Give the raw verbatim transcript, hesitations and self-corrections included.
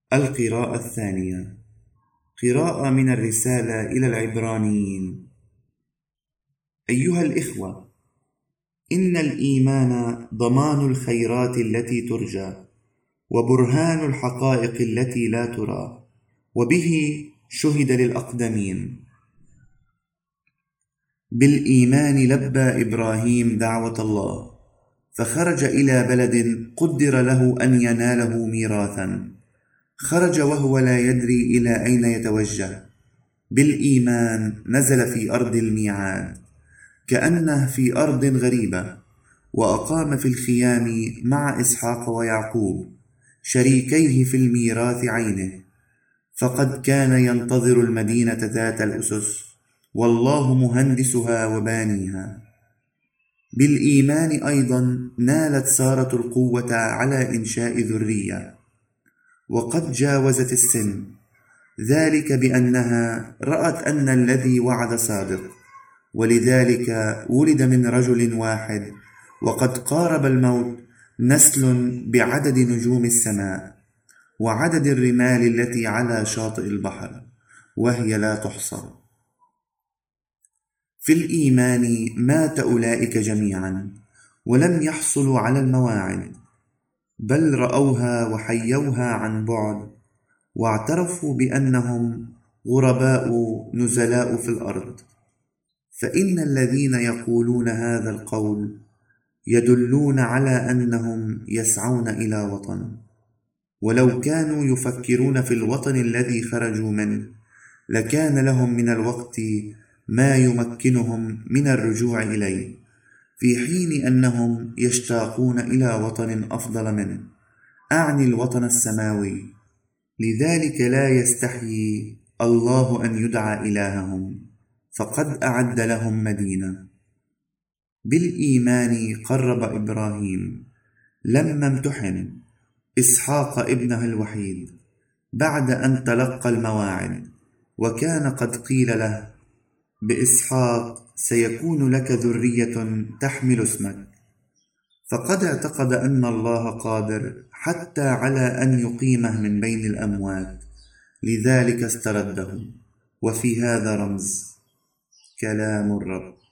القراءة الثانية. قراءة من الرسالة إلى العبرانيين. أيها الإخوة، إن الإيمان ضمان الخيرات التي ترجى، وبرهان الحقائق التي لا ترى، وبه شهد للأقدمين. بالإيمان لبى إبراهيم دعوة الله، فخرج إلى بلد قدر له أن يناله ميراثا. خرج وهو لا يدري إلى أين يتوجه. بالإيمان نزل في أرض الميعاد، كأنه في أرض غريبة، وأقام في الخيام مع إسحاق ويعقوب شريكيه في الميراث عينه، فقد كان ينتظر المدينة ذات الأسس، والله مهندسها وبانيها. بالإيمان أيضا نالت سارة القوة على إنشاء ذرية، وقد جاوزت السن، ذلك بأنها رأت أن الذي وعد صادق، ولذلك ولد من رجل واحد، وقد قارب الموت نسل بعدد نجوم السماء، وعدد الرمال التي على شاطئ البحر، وهي لا تحصى. في الإيمان مات أولئك جميعا، ولم يحصلوا على المواعد، بل رأوها وحيوها عن بعد، واعترفوا بأنهم غرباء نزلاء في الأرض. فإن الذين يقولون هذا القول يدلون على أنهم يسعون إلى وطن، ولو كانوا يفكرون في الوطن الذي خرجوا منه لكان لهم من الوقت ما يمكنهم من الرجوع إليه، في حين أنهم يشتاقون إلى وطن أفضل منه، أعني الوطن السماوي. لذلك لا يستحيي الله أن يدعى إلههم، فقد أعد لهم مدينة. بالإيمان قرب إبراهيم لما امتحن إسحاق ابنه الوحيد بعد أن تلقى المواعد، وكان قد قيل له: بإسحاق سيكون لك ذرية تحمل اسمك. فقد اعتقد أن الله قادر حتى على أن يقيمه من بين الأموات، لذلك استرده. وفي هذا رمز. كلام الرب.